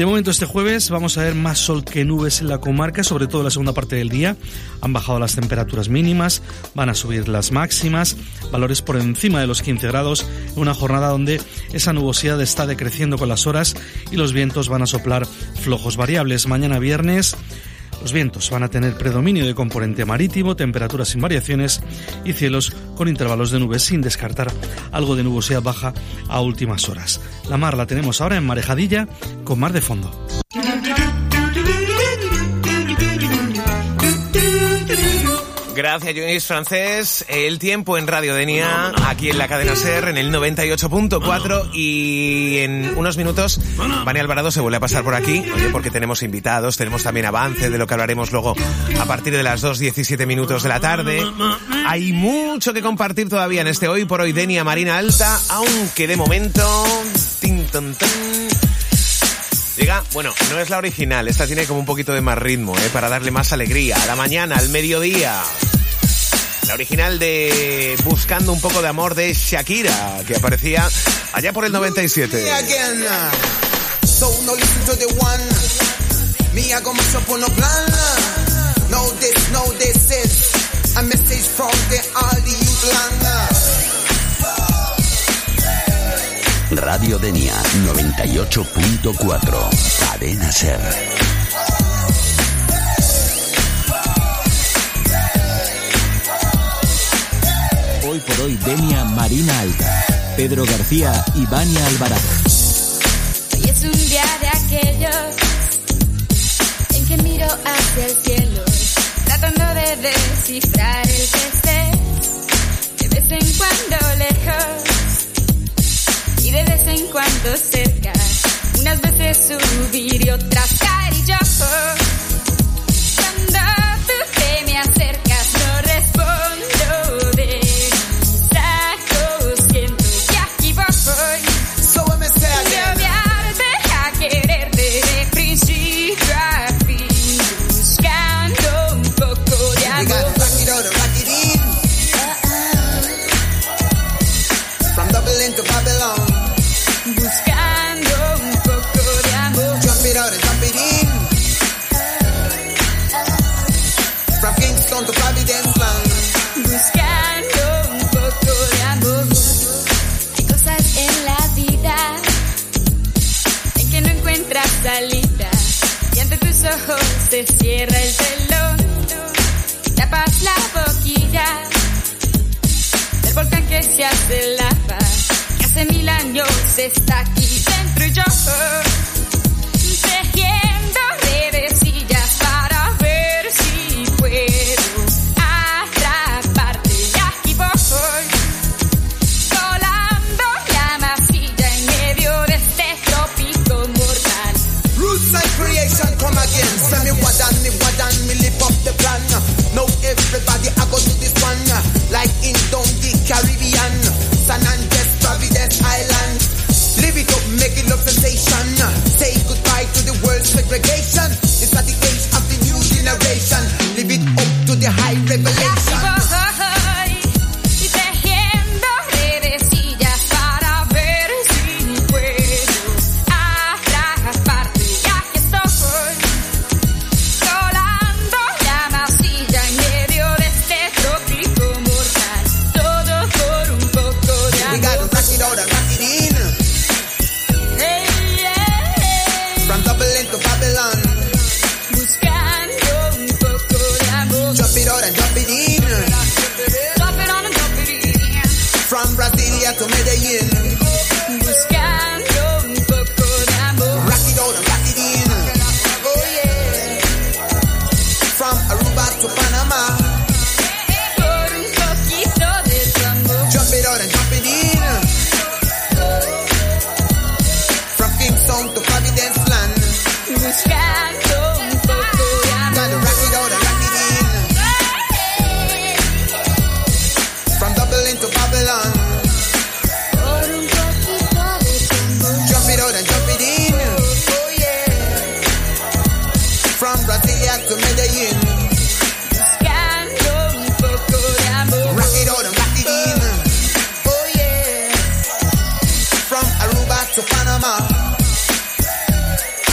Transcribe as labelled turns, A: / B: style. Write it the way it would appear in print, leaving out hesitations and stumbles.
A: De momento este jueves vamos a ver más sol que nubes en la comarca, sobre todo en la segunda parte del día. Han bajado las temperaturas mínimas, van a subir las máximas, valores por encima de los 15 grados, en una jornada donde esa nubosidad está decreciendo con las horas y los vientos van a soplar flojos variables. Mañana viernes los vientos van a tener predominio de componente marítimo, temperaturas sin variaciones y cielos con intervalos de nubes, sin descartar algo de nubosidad baja a últimas horas. La mar la tenemos ahora en Marejadilla, con mar de fondo.
B: Gracias, Luis Francés. El tiempo en Radio Denia, aquí en la cadena SER, en el 98.4, y en unos minutos Vani Alvarado se vuelve a pasar por aquí, oye, porque tenemos invitados, tenemos también avance de lo que hablaremos luego a partir de las 2:17 de la tarde. Hay mucho que compartir todavía en este Hoy por Hoy Denia Marina Alta, aunque de momento... Llega, bueno, no es la original, esta tiene como un poquito de más ritmo, para darle más alegría a la mañana, al mediodía. La original de Buscando un poco de amor de Shakira, que aparecía allá por el 97.
C: Radio Denia 98.4, cadena SER. Hoy por Hoy Denia Marina Alta, Pedro García y Vani Alvarado.
D: Hoy es un día de aquellos en que miro hacia el cielo, tratando de descifrar el que estés, de vez en cuando lejos y de vez en cuando cerca, unas veces subir y otras caer, y yo cuando tú te me acercas no respondo de mis ojos, siento que aquí voy de odiarte a quererte de principio a fin, buscando un poco de amor.
E: From Dublin to Babylon,
D: buscando un poco de amor.
E: Jump it out and jump it in. From Kingston to Providence Land,
D: buscando un poco de amor. Hay cosas en la vida en que no encuentras salida, y ante tus ojos se cierra el telón, tapas la boquilla del volcán que se hace lava, que hace 1000 años está aquí dentro, y yo tejiendo redecillas para ver si puedo atraparte, y aquí voy colando la masilla en medio de este trópico mortal.
E: roots and creation come again. Send me wadan, me live up the plan. Now everybody I go to this one, like in down the Caribbean, San Andres, Providence Island. Live it up, make it love sensation. Say goodbye to the world segregation. It's at the age of the new generation. Live it up to the high revelation.
D: Y tejiendo redecillas para ver si puedo atraparte, y aquí estoy colando la masilla en medio de este trópico mortal, todo por un poco de
E: We gotta
D: amor.
E: rock it out and rock it in.
D: Hey, yeah.
E: From Dublin to Babylon,
D: Buscando un poco de amor.
E: jump it out and jump it in.
D: Drop it on and drop it in.
E: From Brasilia to Medellin,